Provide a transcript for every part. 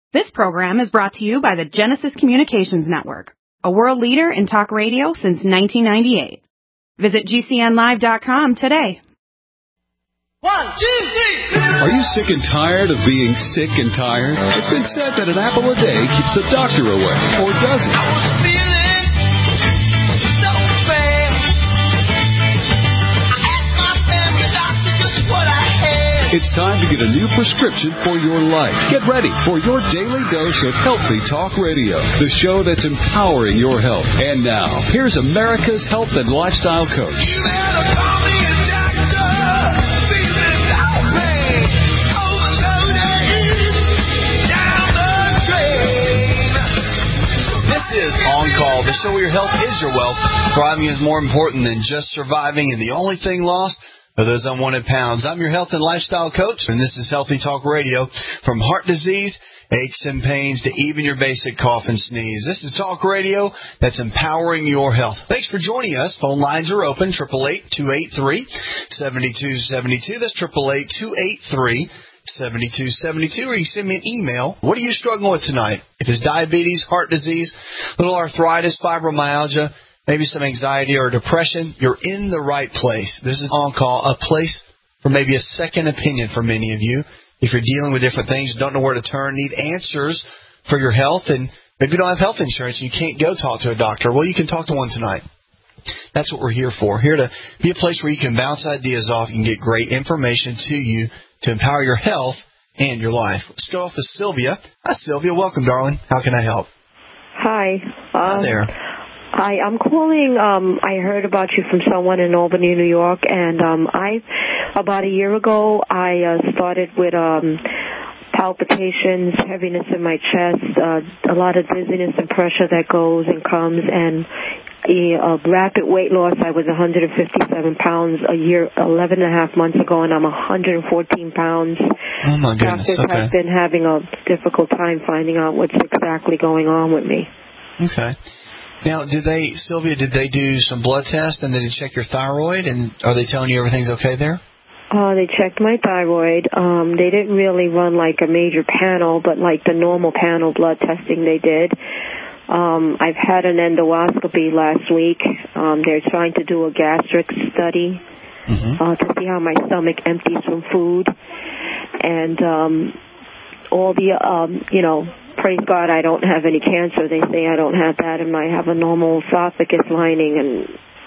This program is brought to you by the Genesis Communications Network, a world leader in talk radio since 1998. Visit GCNlive.com today. 1, 2, 3. Are you sick and tired of being sick and tired? It's been said that an apple a day keeps the doctor away, or does it? I was feeling so bad. I asked my family doctor just what I had. It's time to get a new prescription for your life. Get ready for your daily dose of Healthy Talk Radio, the show that's empowering your health. And now, here's America's health and lifestyle coach. You better call me a doctor. Feeling no pain. Overloaded. Down the drain. This is On Call, the show where your health is your wealth. Thriving is more important than just surviving, and the only thing lost are those unwanted pounds. I'm your health and lifestyle coach, and this is Healthy Talk Radio. From heart disease, aches and pains, to even your basic cough and sneeze. This is talk radio that's empowering your health. Thanks for joining us. Phone lines are open, 888-283-7272. That's 888-283-7272. Or you send me an email. What are you struggling with tonight? If it's diabetes, heart disease, little arthritis, fibromyalgia, maybe some anxiety or depression, you're in the right place. This is On Call, a place for maybe a second opinion for many of you. If you're dealing with different things, don't know where to turn, need answers for your health, and maybe you don't have health insurance and you can't go talk to a doctor, well, you can talk to one tonight. That's what we're here for. Here to be a place where you can bounce ideas off and get great information to you to empower your health and your life. Let's go off with Sylvia. Hi, Sylvia. Welcome, darling. How can I help? Hi. Hi there. Hi, I'm calling. I heard about you from someone in Albany, New York, and about a year ago, I started with palpitations, heaviness in my chest, a lot of dizziness and pressure that goes and comes, and a rapid weight loss. I was 157 pounds a year, 11 and a half months ago, and I'm 114 pounds. Oh, my goodness. Doctors have been having a difficult time finding out what's exactly going on with me. Okay. Now, Sylvia, did they do some blood tests and did they check your thyroid? And are they telling you everything's okay there? They checked my thyroid. They didn't really run like a major panel, but like the normal panel blood testing they did. I've had an endoscopy last week. They're trying to do a gastric study to see how my stomach empties from food. And all the, praise God, I don't have any cancer. They say I don't have that, and I have a normal esophagus lining, and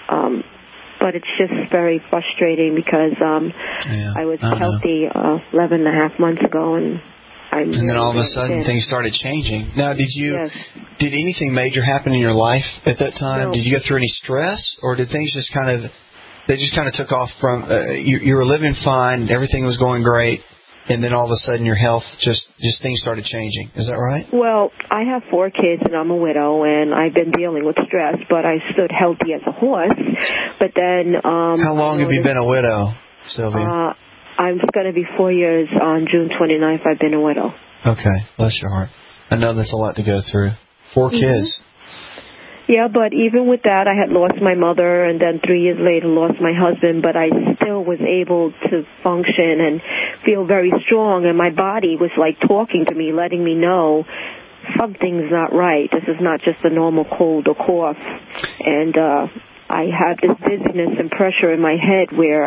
but it's just very frustrating because I was healthy 11 and a half months ago, and then all of a sudden things started changing. Now, did anything major happen in your life at that time? No. Did you go through any stress, or did things just kind of took off from you were living fine, everything was going great, and then all of a sudden your health just things started changing? Is that right? Well, I have 4 kids and I'm a widow, and I've been dealing with stress, but I stood healthy as a horse. But then how long have you been a widow, Sylvia? I'm going to be 4 years on June 29th. I've been a widow. Okay, bless your heart. I know that's a lot to go through. 4 kids. Yeah, but even with that, I had lost my mother, and then 3 years later lost my husband, but I still was able to function and feel very strong, and my body was like talking to me, letting me know something's not right. This is not just a normal cold or cough. And I have this dizziness and pressure in my head where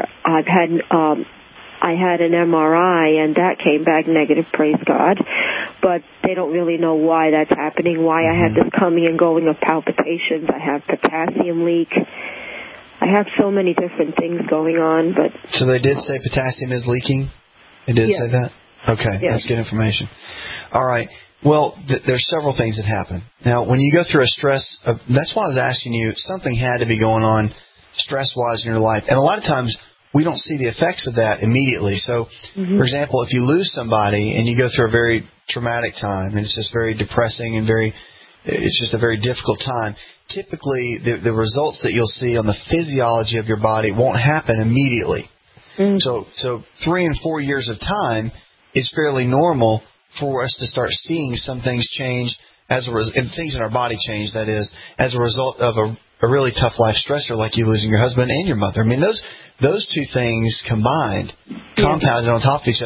I had an MRI, and that came back negative, praise God. But they don't really know why that's happening, why I had this coming and going of palpitations. I have potassium leak. I have so many different things going on. But so they did say potassium is leaking? They did say that? Okay, yes. That's good information. All right. Well, there's several things that happen. Now, when you go through a stress, that's why I was asking you, something had to be going on stress-wise in your life. And a lot of times, we don't see the effects of that immediately. So, for example, if you lose somebody and you go through a very traumatic time, and it's just very depressing and it's just a very difficult time, typically the results that you'll see on the physiology of your body won't happen immediately. So 3 and 4 years of time is fairly normal for us to start seeing some things change and things in our body change, that is, as a result of a really tough life stressor like you losing your husband and your mother. I mean, those two things combined, compounded on top of each other,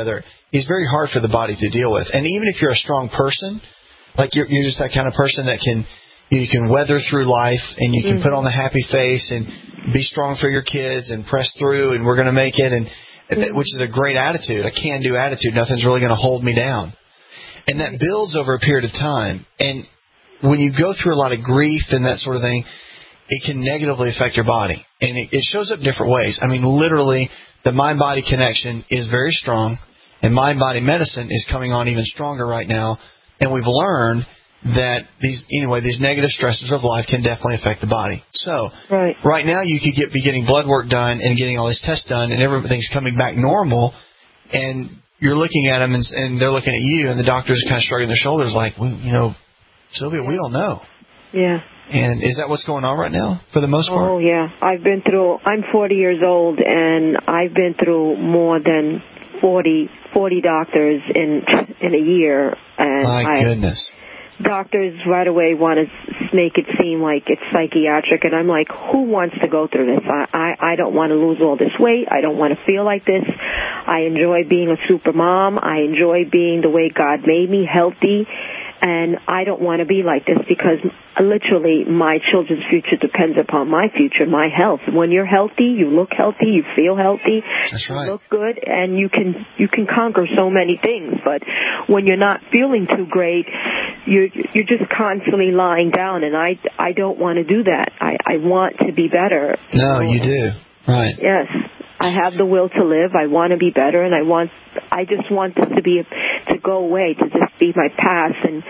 is very hard for the body to deal with. And even if you're a strong person, like you're just that kind of person that you can weather through life and you can put on the happy face and be strong for your kids and press through and we're going to make it, and which is a great attitude, a can-do attitude. Nothing's really going to hold me down. And that builds over a period of time. And when you go through a lot of grief and that sort of thing, it can negatively affect your body. And it shows up different ways. I mean, literally, the mind-body connection is very strong, and mind-body medicine is coming on even stronger right now. And we've learned that these negative stressors of life can definitely affect the body. So right now you could be getting blood work done and getting all these tests done, and everything's coming back normal, and you're looking at them and they're looking at you, and the doctors are kind of shrugging their shoulders like, Sylvia, we don't know. Yeah. And is that what's going on right now for the most part? Oh, yeah. I'm 40 years old, and I've been through more than 40 doctors in a year. And my goodness. Doctors right away want to make it seem like it's psychiatric, and I'm like, who wants to go through this? I don't want to lose all this weight. I don't want to feel like this. I enjoy being a super mom. I enjoy being the way God made me, healthy, and I don't want to be like this because literally my children's future depends upon my future, my health. When you're healthy, you look healthy, you feel healthy, That's right. You look good, and you can conquer so many things. But when you're not feeling too great, you're just constantly lying down, and I don't want to do that. I want to be better. No, you do. Right. Yes. I have the will to live. I want to be better, and I just want this to go away, to just be my past, and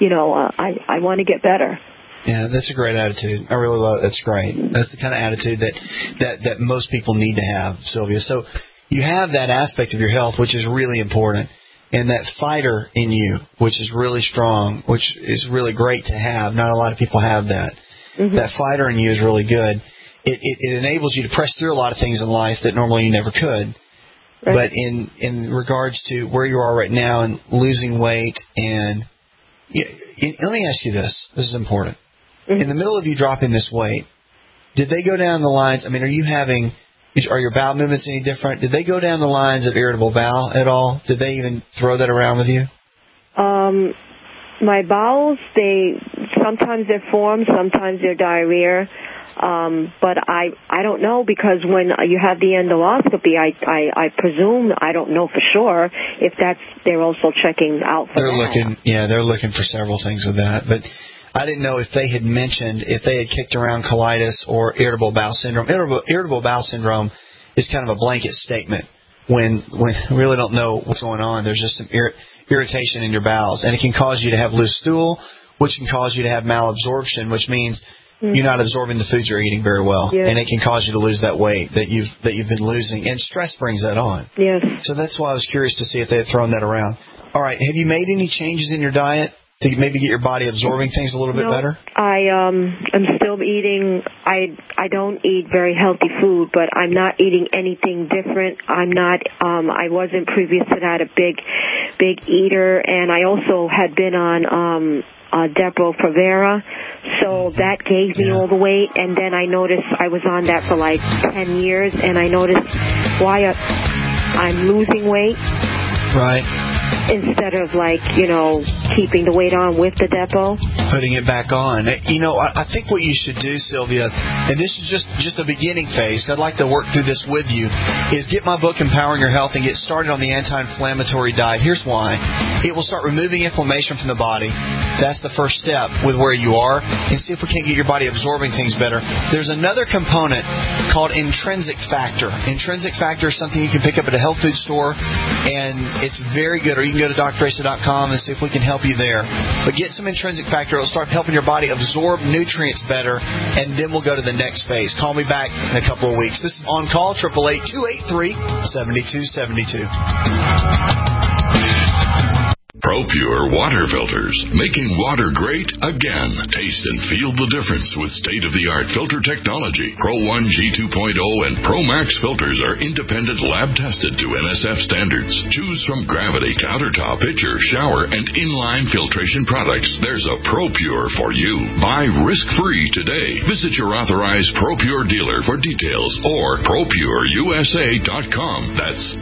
I want to get better. Yeah, that's a great attitude. I really love it. That's great. That's the kind of attitude that most people need to have, Sylvia. So you have that aspect of your health, which is really important, and that fighter in you, which is really strong, which is really great to have. Not a lot of people have that. Mm-hmm. That fighter in you is really good. It enables you to press through a lot of things in life that normally you never could. Right. But in regards to where you are right now and losing weight, and let me ask you this. This is important. Mm-hmm. In the middle of you dropping this weight, did they go down the lines? I mean, are your bowel movements any different? Did they go down the lines of irritable bowel at all? Did they even throw that around with you? My bowels, sometimes they're formed, sometimes they're diarrhea. But I don't know, because when you have the endoscopy, I presume, I don't know for sure if they're also checking out for that. They're looking for several things with that. But I didn't know if they had kicked around colitis or irritable bowel syndrome. Irritable bowel syndrome is kind of a blanket statement when we really don't know what's going on. There's just some irritation in your bowels, and it can cause you to have loose stool, which can cause you to have malabsorption, which means you're not absorbing the food you're eating very well, and it can cause you to lose that weight that you've been losing, and stress brings that on. Yes. So that's why I was curious to see if they had thrown that around. All right, have you made any changes in your diet to maybe get your body absorbing things a little bit better? I'm still eating. I don't eat very healthy food, but I'm not eating anything different. I'm not. I wasn't previous to that a big eater, and I also had been on Depo-Provera, so that gave me all the weight. And then I noticed I was on that for like 10 years, and I noticed why I'm losing weight. Right. Instead of keeping the weight on with the Depo. Putting it back on. I think what you should do, Sylvia, and this is just the beginning phase, I'd like to work through this with you, is get my book, Empowering Your Health, and get started on the anti-inflammatory diet. Here's why. It will start removing inflammation from the body. That's the first step with where you are, and see if we can't get your body absorbing things better. There's another component called intrinsic factor. Intrinsic factor is something you can pick up at a health food store, and it's very good. Or you can go to drracer.com and see if we can help you there. But get some intrinsic factor. It'll start helping your body absorb nutrients better, and then we'll go to the next phase. Call me back in a couple of weeks. This is On Call, 888-283-7272. ProPure water filters, making water great again. Taste and feel the difference with state-of-the-art filter technology. Pro 1 G2.0 and Pro Max filters are independent lab-tested to NSF standards. Choose from Gravity, Countertop, Pitcher, Shower, and Inline filtration products. There's a ProPure for you. Buy risk-free today. Visit your authorized ProPure dealer for details or ProPureUSA.com. That's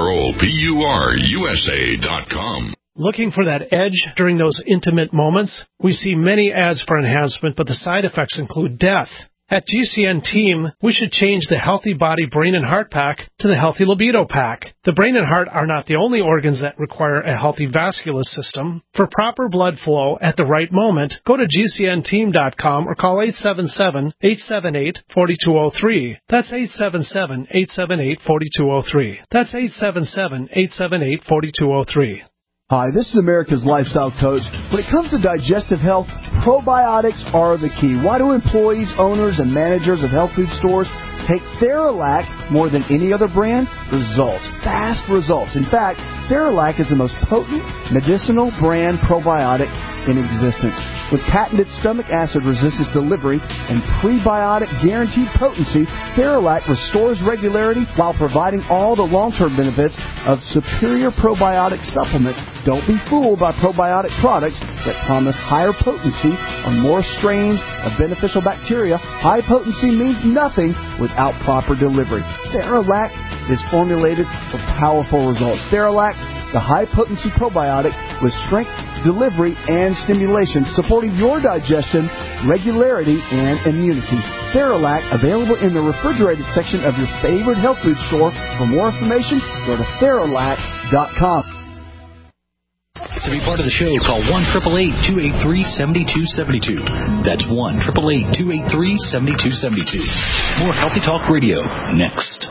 ProPureUSA.com. Looking for that edge during those intimate moments? We see many ads for enhancement, but the side effects include death. At GCN Team, we should change the Healthy Body, Brain, and Heart Pack to the Healthy Libido Pack. The brain and heart are not the only organs that require a healthy vascular system. For proper blood flow at the right moment, go to GCNteam.com or call 877-878-4203. That's 877-878-4203. That's 877-878-4203. Hi, this is America's Lifestyle Coach. When it comes to digestive health, probiotics are the key. Why do employees, owners, and managers of health food stores take Theralac more than any other brand? Results. Fast results. In fact, Theralac is the most potent medicinal brand probiotic in existence. With patented stomach acid resistance delivery and prebiotic guaranteed potency, Theralac restores regularity while providing all the long-term benefits of superior probiotic supplements. Don't be fooled by probiotic products that promise higher potency on more strains of beneficial bacteria. High potency means nothing without proper delivery. Theralac is formulated for powerful results. Theralac, the high-potency probiotic with strength, delivery, and stimulation, supporting your digestion, regularity, and immunity. Theralac, available in the refrigerated section of your favorite health food store. For more information, go to Theralac.com. To be part of the show, call 1-888-283-7272. That's 1-888-283-7272. More Healthy Talk Radio next.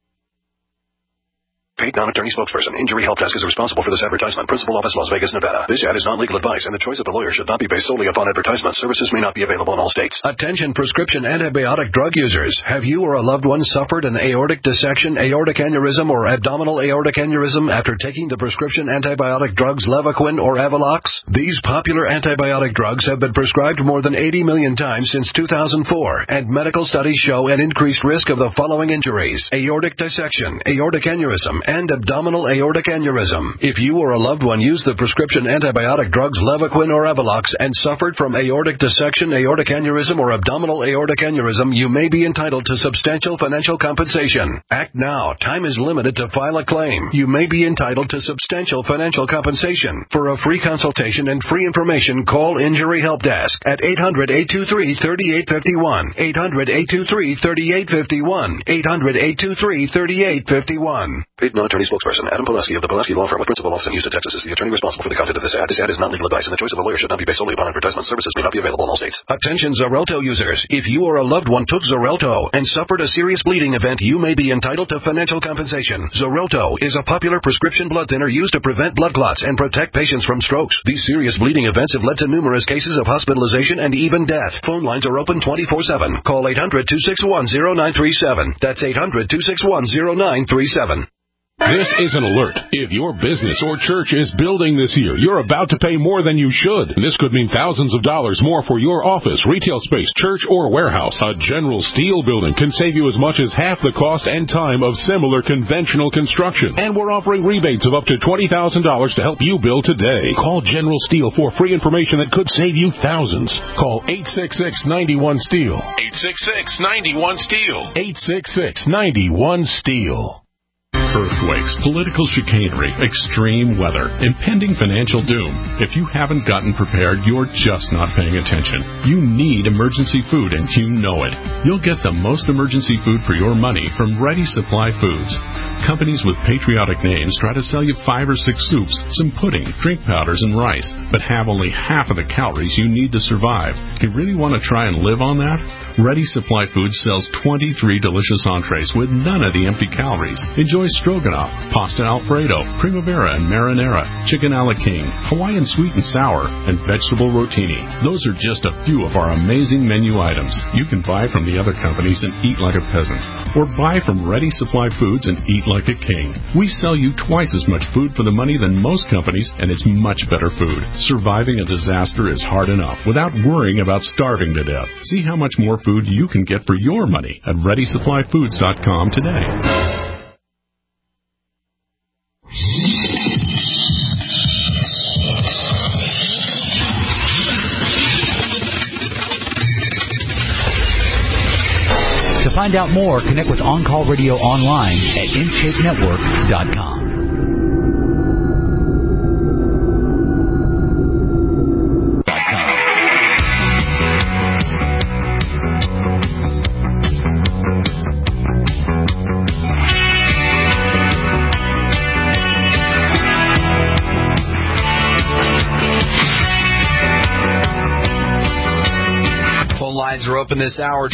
Paid non-attorney spokesperson. Injury Help Desk is responsible for this advertisement. Principal office, Las Vegas, Nevada. This ad is not legal advice, and the choice of the lawyer should not be based solely upon advertisement. Services may not be available in all states. Attention prescription antibiotic drug users. Have you or a loved one suffered an aortic dissection, aortic aneurysm, or abdominal aortic aneurysm after taking the prescription antibiotic drugs Levaquin or Avelox? These popular antibiotic drugs have been prescribed more than 80 million times since 2004, and medical studies show an increased risk of the following injuries: aortic dissection, aortic aneurysm, and abdominal aortic aneurysm. If you or a loved one used the prescription antibiotic drugs Levaquin or Avelox and suffered from aortic dissection, aortic aneurysm, or abdominal aortic aneurysm, you may be entitled to substantial financial compensation. Act now. Time is limited to file a claim. You may be entitled to substantial financial compensation. For a free consultation and free information, call Injury Help Desk at 800-823-3851, 800-823-3851, 800-823-3851. Paid non-attorney spokesperson Adam Pulaski of the Pulaski Law Firm with principal office in Houston, Texas, is the attorney responsible for the content of this ad. This ad is not legal advice, and the choice of a lawyer should not be based solely upon advertisement. Services may not be available in all states. Attention Xarelto users. If you or a loved one took Xarelto and suffered a serious bleeding event, you may be entitled to financial compensation. Xarelto is a popular prescription blood thinner used to prevent blood clots and protect patients from strokes. These serious bleeding events have led to numerous cases of hospitalization and even death. Phone lines are open 24/7. Call 800-261-0937. That's 800-261-0937. This is an alert. If your business or church is building this year, you're about to pay more than you should. This could mean thousands of dollars more for your office, retail space, church, or warehouse. A General Steel building can save you as much as half the cost and time of similar conventional construction. And we're offering rebates of up to $20,000 to help you build today. Call General Steel for free information that could save you thousands. Call 866-91-STEEL. 866-91-STEEL. 866-91-STEEL. Earthquakes, political chicanery, extreme weather, impending financial doom. If you haven't gotten prepared, you're just not paying attention. You need emergency food, and you know it. You'll get the most emergency food for your money from Ready Supply Foods. Companies with patriotic names try to sell you 5 or 6 soups, some pudding, drink powders, and rice, but have only half of the calories you need to survive. You really want to try and live on that? Ready Supply Foods sells 23 delicious entrees with none of the empty calories. Enjoy stroganoff, pasta alfredo, primavera and marinara, chicken a la king, Hawaiian sweet and sour, and vegetable rotini. Those are just a few of our amazing menu items. You can buy from the other companies and eat like a peasant, or buy from Ready Supply Foods and eat eat like a king. We sell you twice as much food for the money than most companies, and it's much better food. Surviving a disaster is hard enough without worrying about starving to death. See how much more food you can get for your money at ReadySupplyFoods.com today. To find out more, connect with On Call Radio online at InShapeNetwork.com. Are open this hour,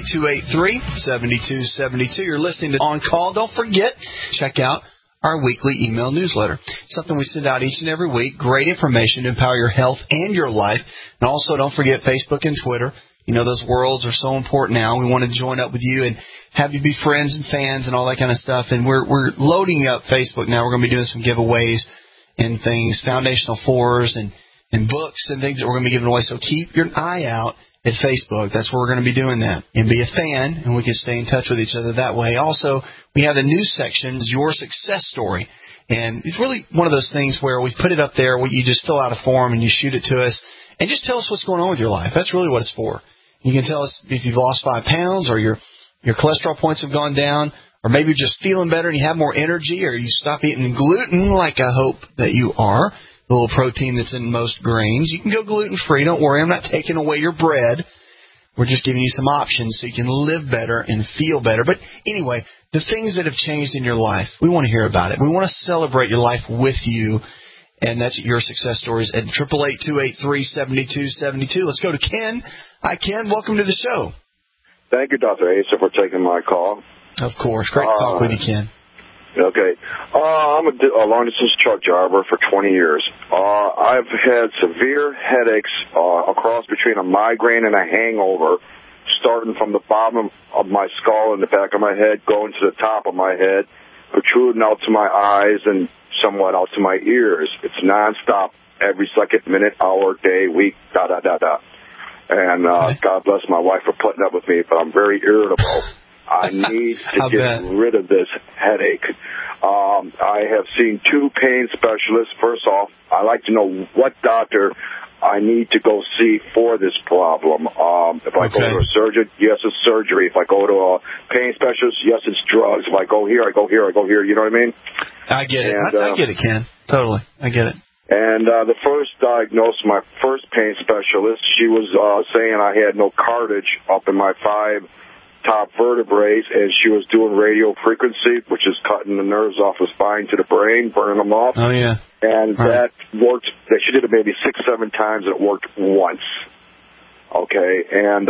888-283-7272. You're listening to On Call. Don't forget, check out our weekly email newsletter. It's something we send out each and every week. Great information to empower your health and your life. And also, don't forget Facebook and Twitter. You know, those worlds are so important now. We want to join up with you and have you be friends and fans and all that kind of stuff. And we're loading up Facebook now. We're going to be doing some giveaways and things, foundational fours and books and things that we're going to be giving away. So keep your eye out at Facebook. That's where we're going to be doing that. And be a fan, and we can stay in touch with each other that way. Also, we have the news section, Your Success Story. And it's really one of those things where we put it up there where you just fill out a form and you shoot it to us. And just tell us what's going on with your life. That's really what it's for. You can tell us if you've lost 5 pounds or your cholesterol points have gone down, or maybe you're just feeling better and you have more energy, or you stop eating gluten like I hope that you are. The little protein that's in most grains. You can go gluten-free. Don't worry. I'm not taking away your bread. We're just giving you some options so you can live better and feel better. But anyway, the things that have changed in your life, we want to hear about it. We want to celebrate your life with you, and that's Your Success Stories at 888-283-7272. Let's go to Ken. Hi, Ken. Welcome to the show. Thank you, Dr. Asa, for taking my call. Of course. Great to talk with you, Ken. Okay. I'm a long-distance truck driver for 20 years. I've had severe headaches across between a migraine and a hangover, starting from the bottom of my skull and the back of my head, going to the top of my head, protruding out to my eyes and somewhat out to my ears. It's nonstop, every second, minute, hour, day, week, And God bless my wife for putting up with me, but I'm very irritable. I need to get rid of this headache. I have seen 2 pain specialists. First off, I like to know what doctor I need to go see for this problem. If I go to a surgeon, yes, it's surgery. If I go to a pain specialist, yes, it's drugs. If I go here, I go here, I go here. You know what I mean? I get it. I get it, Ken. Totally. I get it. And the first diagnosis, my first pain specialist, she was saying I had no cartilage up in my 5 top vertebrae, and she was doing radio frequency, which is cutting the nerves off the spine to the brain, burning them off. Oh, yeah. And that worked. She did it maybe 6-7 times, and it worked once. Okay, and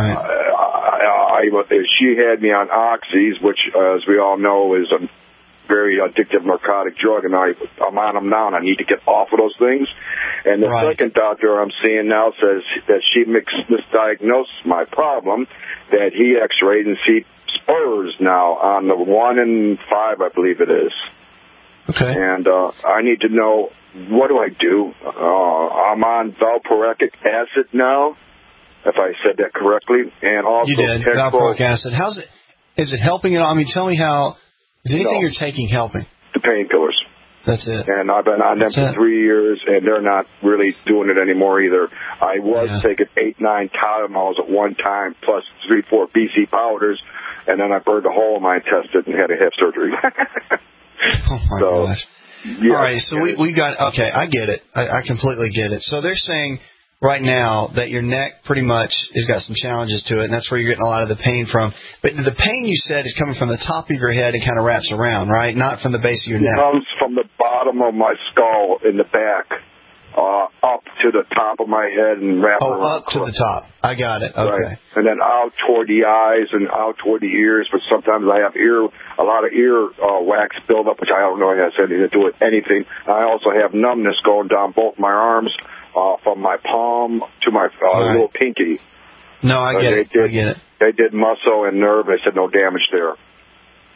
she had me on oxys, which, as we all know, is a very addictive narcotic drug, and I'm on them now, and I need to get off of those things. And the second doctor I'm seeing now says that she misdiagnosed my problem, that he x-rayed and see spurs now on the 1 and 5, I believe it is. Okay. And I need to know, what do I do? I'm on valproic acid now, if I said that correctly. And also, you did, valproic acid. Is it helping at all? I mean, tell me how. Is anything you're taking helping? The painkillers. That's it. And I've been on them for 3 years, and they're not really doing it anymore either. I was taking 8-9 Tylenols at one time, plus 3-4 BC powders, and then I burned a hole in my intestine and had to have surgery. Oh, my gosh. Yeah, all right, so we got, okay, I get it. I completely get it. So they're saying right now that your neck pretty much has got some challenges to it, and that's where you're getting a lot of the pain from. But the pain, you said, is coming from the top of your head and kind of wraps around, right? Not from the base of your neck. It comes from the bottom of my skull in the back, up to the top of my head and wrap around. Oh, up to the top. I got it. Okay. Right. And then out toward the eyes and out toward the ears, but sometimes I have a lot of ear wax buildup, which I don't know has anything to do with anything. I also have numbness going down both my arms, from my palm to my little pinky. No, I get it. I get it. They did muscle and nerve. They said no damage there.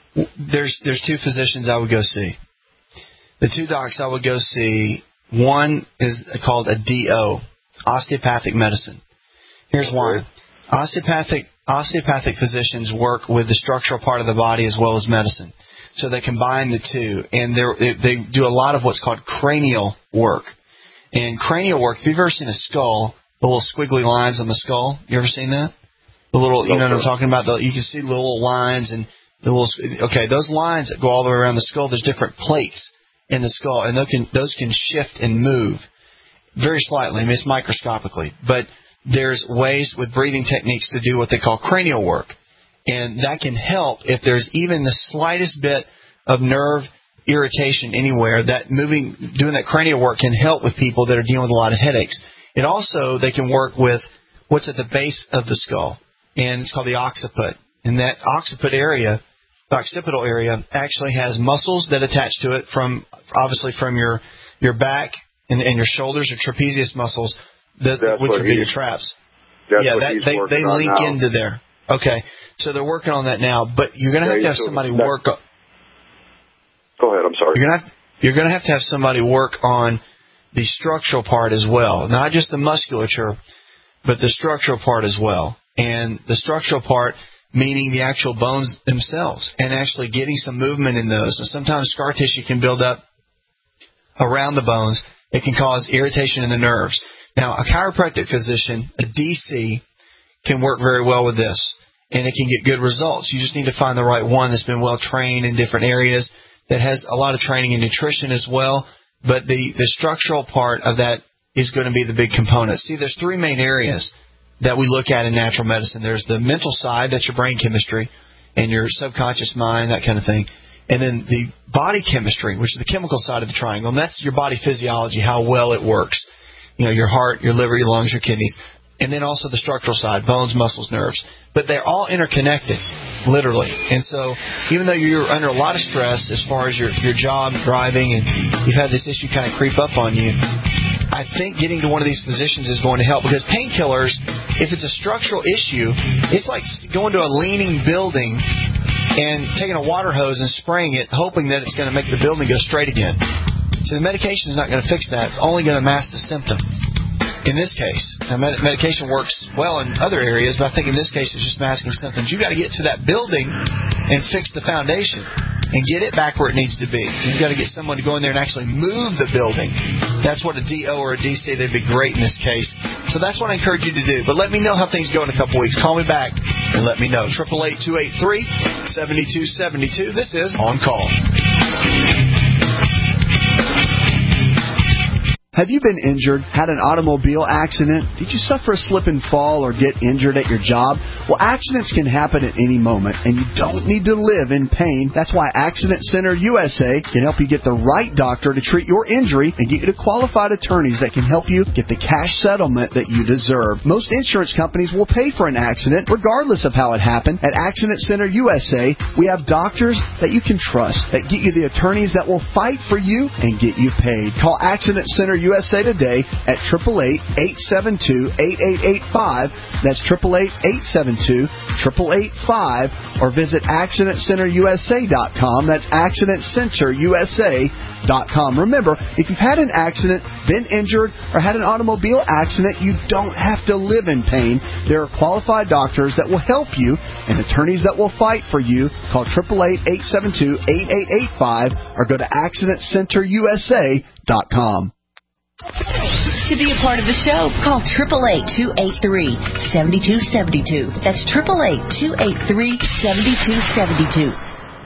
there's two physicians I would go see. The two docs I would go see, one is called a DO, osteopathic medicine. Here's why. Osteopathic physicians work with the structural part of the body as well as medicine. So they combine the two, and they do a lot of what's called cranial work. And cranial work, if you've ever seen a skull, the little squiggly lines on the skull, you ever seen that? The little, you know what I'm talking about? You can see the little lines and the little, okay, those lines that go all the way around the skull, there's different plates in the skull, and those can shift and move very slightly. I mean, it's microscopically, but there's ways with breathing techniques to do what they call cranial work. And that can help if there's even the slightest bit of nerve irritation anywhere. Doing that cranial work can help with people that are dealing with a lot of headaches. It also, they can work with what's at the base of the skull, and it's called the occiput. And that occipital area actually has muscles that attach to it obviously from your back and your shoulders, your trapezius muscles, which would be your traps. They link into there. Okay, so they're working on that now, but you're going to have to have somebody work on. Go ahead, I'm sorry. You're going to have somebody work on the structural part as well, not just the musculature, but the structural part as well. And the structural part meaning the actual bones themselves, and actually getting some movement in those. And sometimes scar tissue can build up around the bones. It can cause irritation in the nerves. Now, a chiropractic physician, a DC, can work very well with this, and it can get good results. You just need to find the right one that's been well trained in different areas, that has a lot of training in nutrition as well. But the structural part of that is going to be the big component. See, there's three main areas that we look at in natural medicine. There's the mental side, that's your brain chemistry and your subconscious mind, that kind of thing. And then the body chemistry, which is the chemical side of the triangle, and that's your body physiology, how well it works. You know, your heart, your liver, your lungs, your kidneys. And then also the structural side, bones, muscles, nerves. But they're all interconnected, literally. And so even though you're under a lot of stress as far as your job, driving, and you've had this issue kind of creep up on you, I think getting to one of these physicians is going to help. Because painkillers, if it's a structural issue, it's like going to a leaning building and taking a water hose and spraying it, hoping that it's going to make the building go straight again. So the medication is not going to fix that. It's only going to mask the symptom. In this case, now medication works well in other areas, but I think in this case it's just masking symptoms. You've got to get to that building and fix the foundation and get it back where it needs to be. You've got to get someone to go in there and actually move the building. That's what a DO or a DC, they'd be great in this case. So that's what I encourage you to do. But let me know how things go in a couple weeks. Call me back and let me know. 888-283-7272. This is On Call. Have you been injured, had an automobile accident? Did you suffer a slip and fall or get injured at your job? Well, accidents can happen at any moment, and you don't need to live in pain. That's why Accident Center USA can help you get the right doctor to treat your injury and get you to qualified attorneys that can help you get the cash settlement that you deserve. Most insurance companies will pay for an accident regardless of how it happened. At Accident Center USA, we have doctors that you can trust, that get you the attorneys that will fight for you and get you paid. Call Accident Center USA today at 888-872-8885. That's 888-872-8885. Or visit AccidentCenterUSA.com. That's AccidentCenterUSA.com. Remember, if you've had an accident, been injured, or had an automobile accident, you don't have to live in pain. There are qualified doctors that will help you and attorneys that will fight for you. Call 888-872-8885 or go to AccidentCenterUSA.com. To be a part of the show, call 888-283-7272. That's 888-283-7272.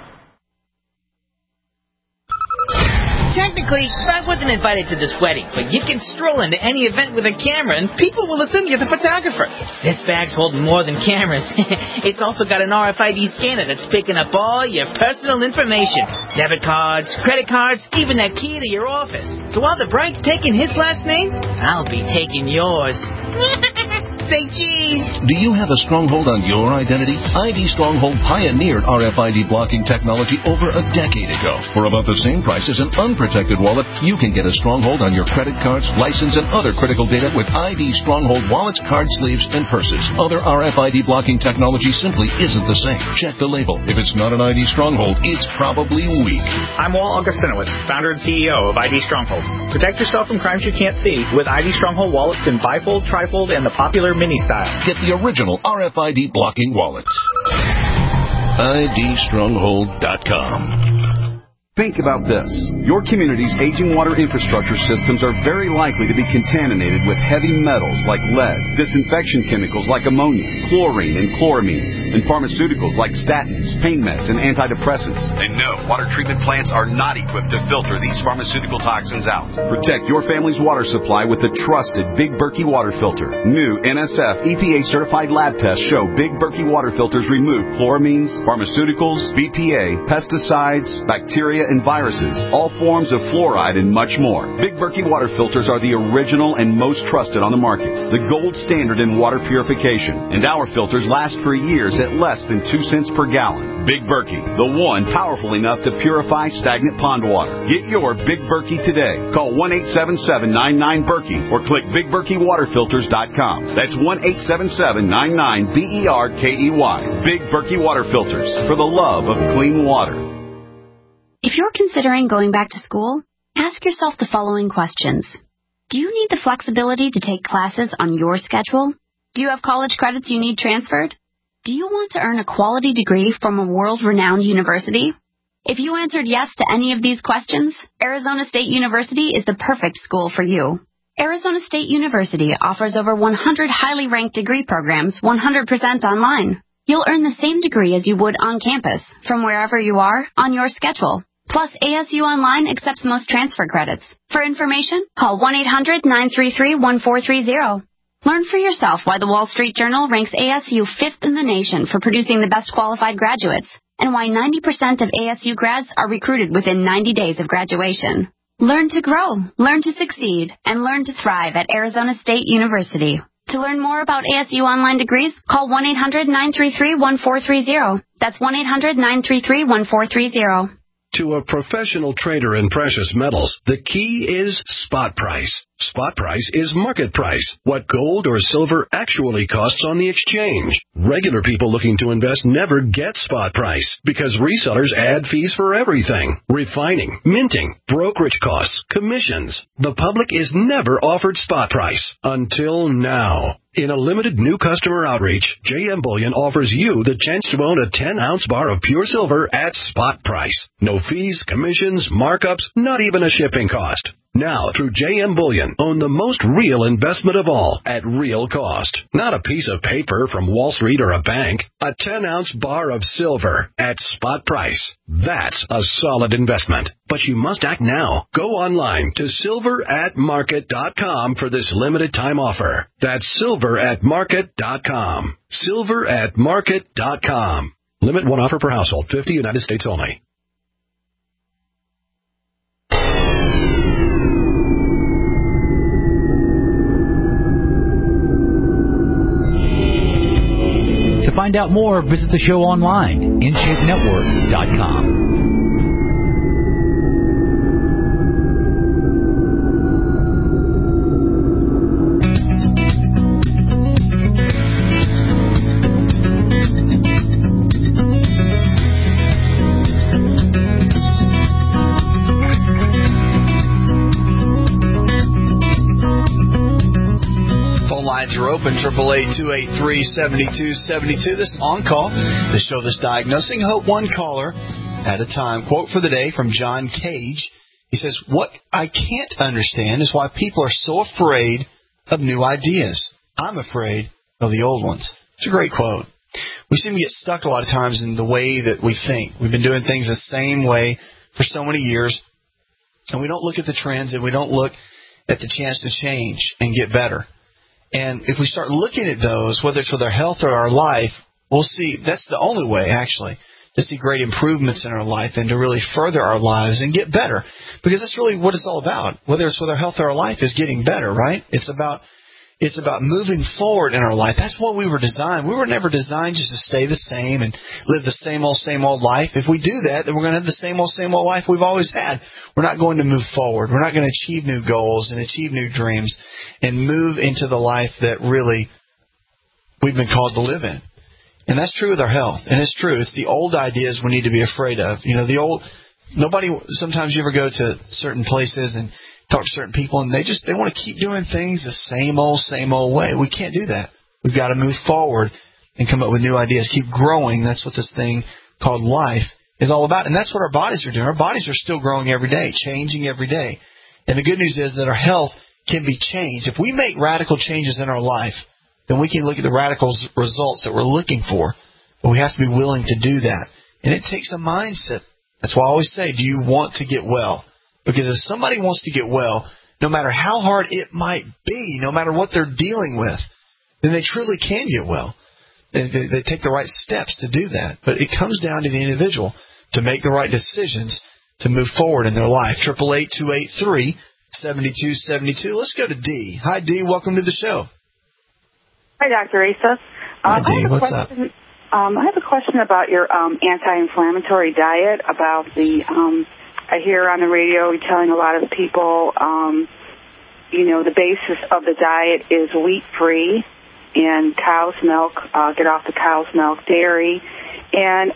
Technically, I wasn't invited to this wedding, but you can stroll into any event with a camera and people will assume you're the photographer. This bag's holding more than cameras. It's also got an RFID scanner that's picking up all your personal information. Debit cards, credit cards, even that key to your office. So while the bride's taking his last name, I'll be taking yours. Say cheese! Do you have a stronghold on your identity? ID Stronghold pioneered RFID blocking technology over a decade ago. For about the same price as an unprotected wallet, you can get a stronghold on your credit cards, license, and other critical data with ID Stronghold wallets, card sleeves, and purses. Other RFID blocking technology simply isn't the same. Check the label. If it's not an ID Stronghold, it's probably weak. I'm Walt Augustinowicz, founder and CEO of ID Stronghold. Protect yourself from crimes you can't see with ID Stronghold wallets in bifold, trifold, and the popular mini style. Get the original RFID blocking wallets. IDstronghold.com. Think about this. Your community's aging water infrastructure systems are very likely to be contaminated with heavy metals like lead, disinfection chemicals like ammonia, chlorine and chloramines, and pharmaceuticals like statins, pain meds, and antidepressants. And no, water treatment plants are not equipped to filter these pharmaceutical toxins out. Protect your family's water supply with the trusted Big Berkey water filter. New NSF EPA-certified lab tests show Big Berkey water filters remove chloramines, pharmaceuticals, BPA, pesticides, bacteria, and viruses, all forms of fluoride, and much more. Big Berkey water filters are the original and most trusted on the market, the gold standard in water purification, and our filters last for years at less than 2 cents per gallon. Big Berkey, the one powerful enough to purify stagnant pond water. Get your Big Berkey today. Call 1-877-99-BERKEY or click BigBerkeyWaterFilters.com. That's 1-877-99-BERKEY. Big Berkey Water Filters, for the love of clean water. If you're considering going back to school, ask yourself the following questions. Do you need the flexibility to take classes on your schedule? Do you have college credits you need transferred? Do you want to earn a quality degree from a world-renowned university? If you answered yes to any of these questions, Arizona State University is the perfect school for you. Arizona State University offers over 100 highly ranked degree programs 100% online. You'll earn the same degree as you would on campus, from wherever you are, on your schedule. Plus, ASU Online accepts most transfer credits. For information, call 1-800-933-1430. Learn for yourself why the Wall Street Journal ranks ASU 5th in the nation for producing the best qualified graduates, and why 90% of ASU grads are recruited within 90 days of graduation. Learn to grow, learn to succeed, and learn to thrive at Arizona State University. To learn more about ASU Online degrees, call 1-800-933-1430. That's 1-800-933-1430. To a professional trader in precious metals, the key is spot price. Spot price is market price, what gold or silver actually costs on the exchange. Regular people looking to invest never get spot price because resellers add fees for everything. Refining, minting, brokerage costs, commissions. The public is never offered spot price until now. In a limited new customer outreach, JM Bullion offers you the chance to own a 10-ounce bar of pure silver at spot price. No fees, commissions, markups, not even a shipping cost. Now, through JM Bullion, own the most real investment of all at real cost. Not a piece of paper from Wall Street or a bank. A 10-ounce bar of silver at spot price. That's a solid investment. But you must act now. Go online to silveratmarket.com for this limited time offer. That's silveratmarket.com. Silveratmarket.com. Limit one offer per household. 50 United States only. To find out more, visit the show online, InShapeNetwork.com. Open 888-283-7272. This is On Call, the show that's diagnosing hope one caller at a time. Quote for the day from John Cage. He says, "What I can't understand is why people are so afraid of new ideas. I'm afraid of the old ones." It's a great quote. We seem to get stuck a lot of times in the way that we think. We've been doing things the same way for so many years, and we don't look at the trends and we don't look at the chance to change and get better. And if we start looking at those, whether it's with our health or our life, we'll see that's the only way, actually, to see great improvements in our life and to really further our lives and get better. Because that's really what it's all about. Whether it's with our health or our life is getting better, right? It's about It's about moving forward in our life. That's what we were designed. We were never designed just to stay the same and live the same old life. If we do that, then we're going to have the same old life we've always had. We're not going to move forward. We're not going to achieve new goals and achieve new dreams and move into the life that really we've been called to live in. And that's true with our health. And it's true. It's the old ideas we need to be afraid of. You know, sometimes you ever go to certain places and talk to certain people, and they want to keep doing things the same old way. We can't do that. We've got to move forward and come up with new ideas. Keep growing. That's what this thing called life is all about. And that's what our bodies are doing. Our bodies are still growing every day, changing every day. And the good news is that our health can be changed. If we make radical changes in our life, then we can look at the radical results that we're looking for. But we have to be willing to do that. And it takes a mindset. That's why I always say, do you want to get well? Because if somebody wants to get well, no matter how hard it might be, no matter what they're dealing with, then they truly can get well. They take the right steps to do that. But it comes down to the individual to make the right decisions to move forward in their life. 888-283-7272. Let's go to D. Hi, D. Welcome to the show. Hi, Dr. Asa. Hi, D. What's up? I have a question about your anti-inflammatory diet, about the... I hear on the radio you're telling a lot of people, the basis of the diet is wheat-free and cow's milk, get off the cow's milk, dairy. And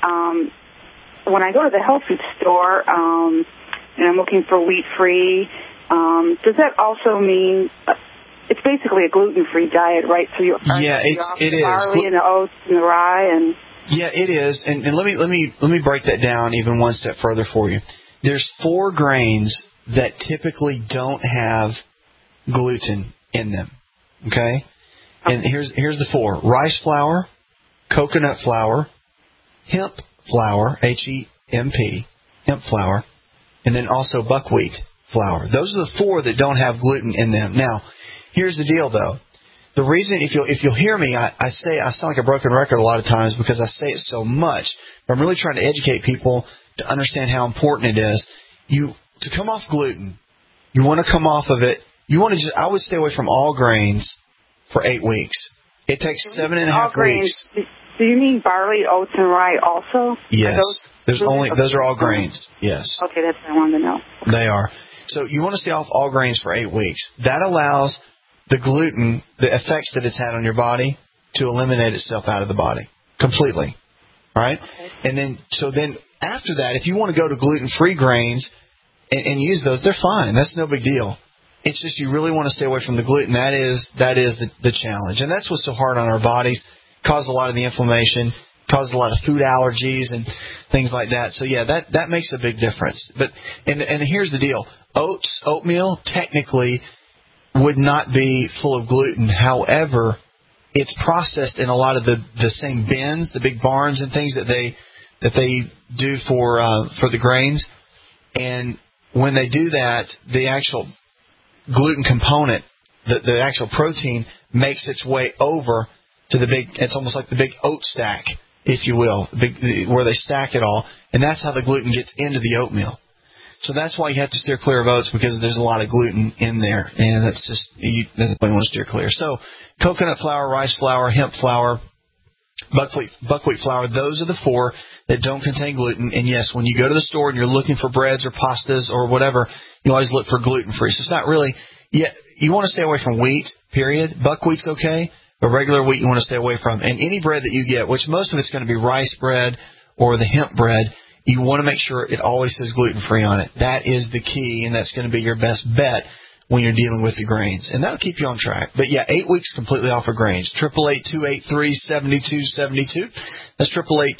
when I go to the health food store and I'm looking for wheat-free, does that also mean it's basically a gluten-free diet, right? So it is. Barley and the oats and the rye and... Yeah, it is. And let me break that down even one step further for you. There's 4 grains that typically don't have gluten in them, okay? And here's the 4. Rice flour, coconut flour, hemp flour, H-E-M-P, hemp flour, and then also buckwheat flour. Those are the 4 that don't have gluten in them. Now, here's the deal, though. The reason, if you'll hear me, I sound like a broken record a lot of times because I say it so much. But I'm really trying to educate people to understand how important it is. To come off gluten, you want to come off of it. I would stay away from all grains for 8 weeks. It takes 7.5 weeks. Do you mean barley, oats, and rye also? Yes. Those are all grains. Yes. Okay, that's what I wanted to know. They are. So you want to stay off all grains for 8 weeks. That allows the gluten, the effects that it's had on your body, to eliminate itself out of the body completely. Right? Okay. And then after that, if you want to go to gluten-free grains and use those, they're fine. That's no big deal. It's just you really want to stay away from the gluten. That is the challenge. And that's what's so hard on our bodies. Causes a lot of the inflammation, causes a lot of food allergies and things like that. So, yeah, that makes a big difference. But and here's the deal. Oatmeal, technically, would not be full of gluten. However, it's processed in a lot of the same bins, the big barns and things that they do for the grains. And when they do that, the actual gluten component, the actual protein, makes its way over to the big. It's almost like the big oat stack, if you will, where they stack it all, and that's how the gluten gets into the oatmeal. So that's why you have to steer clear of oats, because there's a lot of gluten in there, and that's why you want to steer clear. So coconut flour, rice flour, hemp flour, buckwheat flour, those are the 4 that don't contain gluten. And yes, when you go to the store and you're looking for breads or pastas or whatever, you always look for gluten-free. So it's not really, you want to stay away from wheat, period. Buckwheat's okay, but regular wheat you want to stay away from. And any bread that you get, which most of it's going to be rice bread or the hemp bread, you want to make sure it always says gluten-free on it. That is the key, and that's going to be your best bet when you're dealing with the grains. And that'll keep you on track. But, 8 weeks completely off of grains. 888-283-7272. That's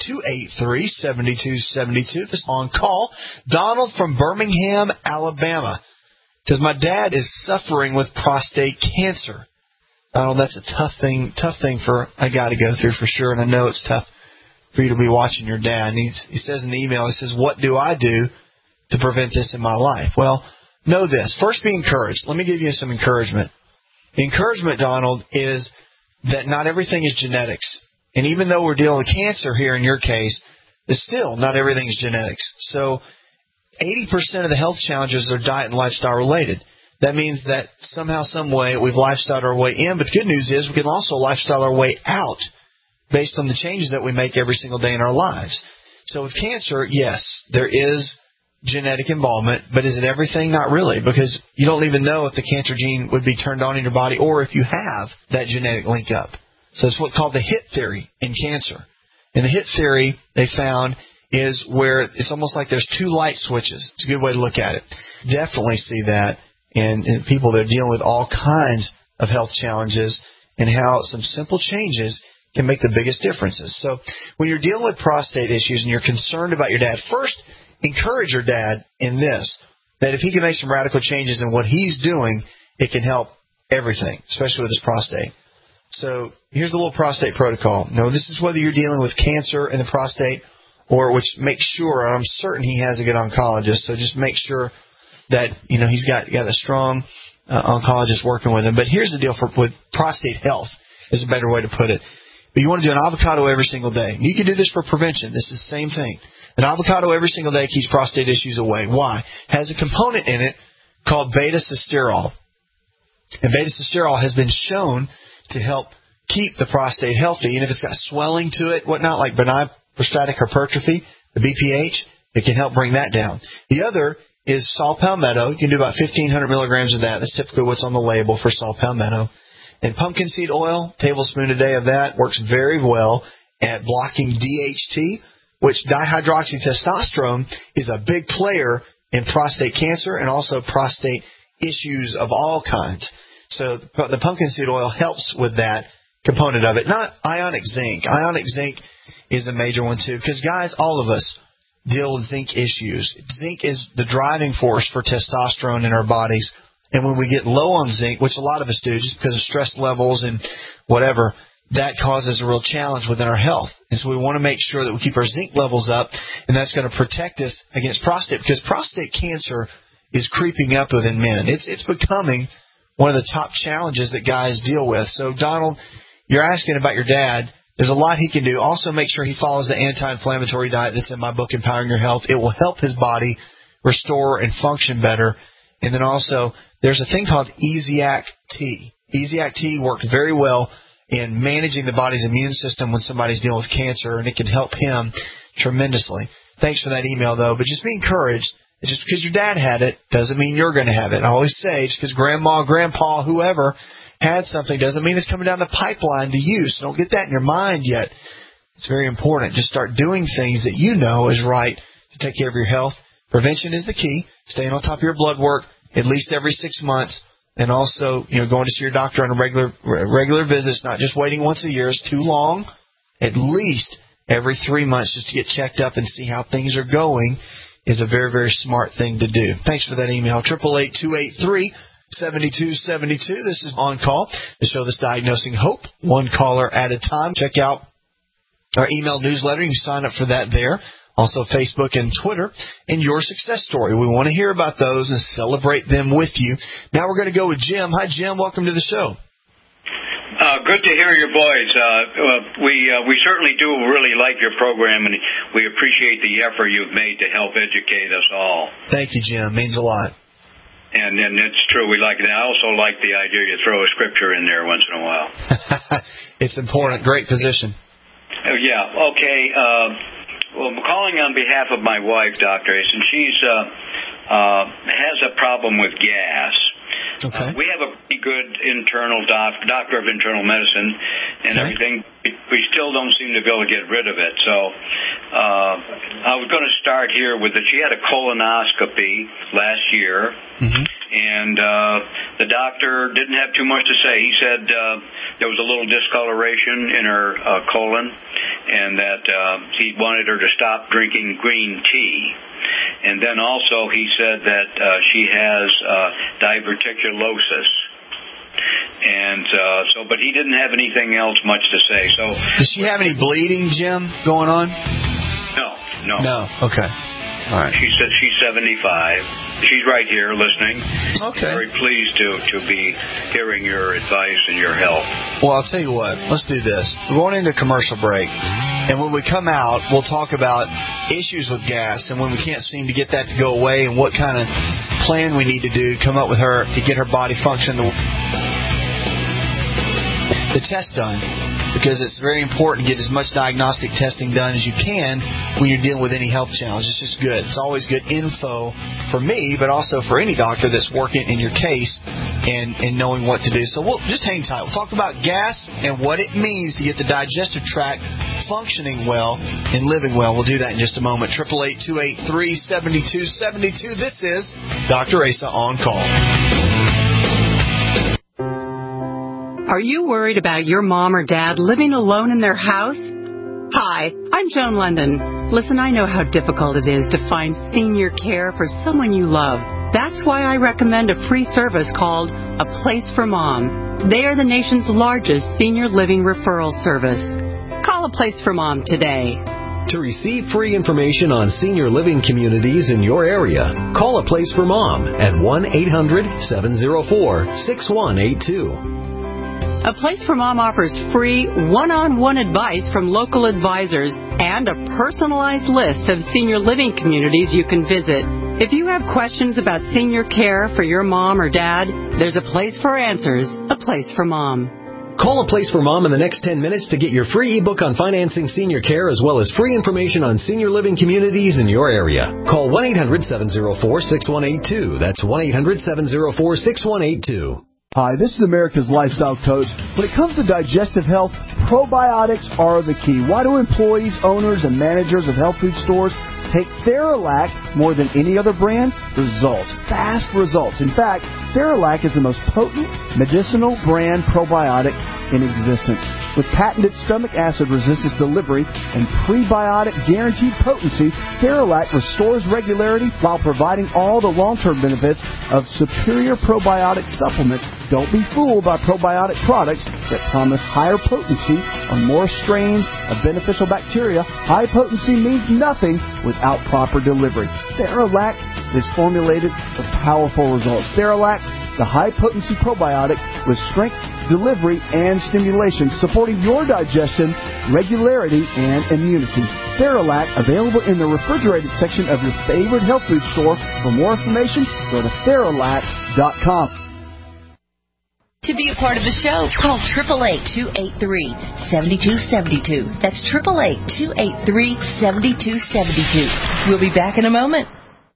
888-283-7272. This is on call. Donald from Birmingham, Alabama, says, my dad is suffering with prostate cancer. Donald, that's a tough thing for a guy to go through for sure, and I know it's tough for you to be watching your dad. And he says in the email, he says, what do I do to prevent this in my life? Well, know this. First, be encouraged. Let me give you some encouragement. The encouragement, Donald, is that not everything is genetics. And even though we're dealing with cancer here in your case, it's still not everything is genetics. So 80% of the health challenges are diet and lifestyle related. that means that somehow, some way, we've lifestyled our way in. But the good news is we can also lifestyle our way out based on the changes that we make every single day in our lives. So with cancer, yes, there is genetic involvement, but is it everything? Not really, because you don't even know if the cancer gene would be turned on in your body or if you have that genetic link up. So it's what's called the hit theory in cancer. And the hit theory they found is where it's almost like there's two light switches. It's a good way to look at it. Definitely see that in people that are dealing with all kinds of health challenges and how some simple changes can make the biggest differences. So when you're dealing with prostate issues and you're concerned about your dad, first, encourage your dad in this, that if he can make some radical changes in what he's doing, it can help everything, especially with his prostate. So here's the little prostate protocol. Now, this is whether you're dealing with cancer in the prostate or which make sure, I'm certain he has a good oncologist, so just make sure that, you know, he's got a strong oncologist working with him. But here's the deal with prostate health is a better way to put it. But you want to do an avocado every single day. You can do this for prevention. This is the same thing. An avocado every single day keeps prostate issues away. Why? It has a component in it called beta-sitosterol. And beta-sitosterol has been shown to help keep the prostate healthy. And if it's got swelling to it, whatnot, like benign prostatic hypertrophy, the BPH, it can help bring that down. The other is saw palmetto. You can do about 1,500 milligrams of that. That's typically what's on the label for saw palmetto. And pumpkin seed oil, tablespoon a day of that, works very well at blocking DHT, which dihydroxytestosterone is a big player in prostate cancer and also prostate issues of all kinds. So the pumpkin seed oil helps with that component of it. Not ionic zinc. Ionic zinc is a major one too, because guys, all of us deal with zinc issues. Zinc is the driving force for testosterone in our bodies. And when we get low on zinc, which a lot of us do just because of stress levels and whatever, that causes a real challenge within our health. And so we want to make sure that we keep our zinc levels up, and that's going to protect us against prostate, because prostate cancer is creeping up within men. It's becoming one of the top challenges that guys deal with. So, Donald, you're asking about your dad. There's a lot he can do. Also, make sure he follows the anti-inflammatory diet that's in my book, Empowering Your Health. It will help his body restore and function better. And then also, there's a thing called Easiac T. Easiac T works very well in managing the body's immune system when somebody's dealing with cancer, and it can help him tremendously. Thanks for that email, though. But just be encouraged. Just because your dad had it doesn't mean you're going to have it. I always say, just because grandma, grandpa, whoever had something doesn't mean it's coming down the pipeline to you. So don't get that in your mind yet. It's very important. Just start doing things that you know is right to take care of your health. Prevention is the key. Staying on top of your blood work at least every 6 months. And also, going to see your doctor on a regular visits, not just waiting once a year is too long. At least every 3 months just to get checked up and see how things are going is a very, very smart thing to do. Thanks for that email. 888-283-7272. This is On Call, the show that's diagnosing hope, one caller at a time. Check out our email newsletter. You can sign up for that there. Also Facebook and Twitter, and your success story. We want to hear about those and celebrate them with you. Now we're going to go with Jim. Hi, Jim. Welcome to the show. Good to hear your voice. We certainly do really like your program, and we appreciate the effort you've made to help educate us all. Thank you, Jim. Means a lot. And it's true. We like it. I also like the idea you throw a scripture in there once in a while. It's important. Great position. Yeah. Okay. Well, I'm calling on behalf of my wife, Dr. Ace, and she's has a problem with gas. Okay. We have a pretty good internal doctor of internal medicine and everything. We still don't seem to be able to get rid of it. So I was going to start here with that. She had a colonoscopy last year, and the doctor didn't have too much to say. He said there was a little discoloration in her colon, and that he wanted her to stop drinking green tea. And then also he said that she has diverticulosis. And but he didn't have anything else much to say. So, does she have any bleeding, Jim, going on? No. Okay. All right. She said she's 75. She's right here listening. Okay. Very pleased to be hearing your advice and your help. Well, I'll tell you what. Let's do this. We're going into a commercial break, and when we come out, we'll talk about issues with gas and when we can't seem to get that to go away, and what kind of plan we need to do to come up with her to get her body functioning the test done, because it's very important to get as much diagnostic testing done as you can when you're dealing with any health challenge. It's just good. It's always good info for me, but also for any doctor that's working in your case and knowing what to do. So we'll just hang tight. We'll talk about gas and what it means to get the digestive tract functioning well and living well. We'll do that in just a moment. 888-283-7272. This is Dr. Asa on Call. Are you worried about your mom or dad living alone in their house? Hi, I'm Joan London. Listen, I know how difficult it is to find senior care for someone you love. That's why I recommend a free service called A Place for Mom. They are the nation's largest senior living referral service. Call A Place for Mom today. To receive free information on senior living communities in your area, call A Place for Mom at 1-800-704-6182. A Place for Mom offers free one-on-one advice from local advisors and a personalized list of senior living communities you can visit. If you have questions about senior care for your mom or dad, there's a place for answers, A Place for Mom. Call A Place for Mom in the next 10 minutes to get your free ebook on financing senior care, as well as free information on senior living communities in your area. Call 1-800-704-6182. That's 1-800-704-6182. Hi, this is America's Lifestyle Coach. When it comes to digestive health, probiotics are the key. Why do employees, owners, and managers of health food stores take Theralac more than any other brand? Results. Fast results. In fact, Theralac is the most potent medicinal brand probiotic in existence. With patented stomach acid resistance delivery and prebiotic guaranteed potency, Theralac restores regularity while providing all the long-term benefits of superior probiotic supplements. Don't be fooled by probiotic products that promise higher potency on more strains of beneficial bacteria. High potency means nothing without proper delivery. Theralac is formulated for powerful results. Theralac, the high-potency probiotic with strength, delivery, and stimulation, supporting your digestion, regularity, and immunity. Theralac, available in the refrigerated section of your favorite health food store. For more information, go to Theralac.com. To be a part of the show, call 888-283-7272. That's 888-283-7272. We'll be back in a moment.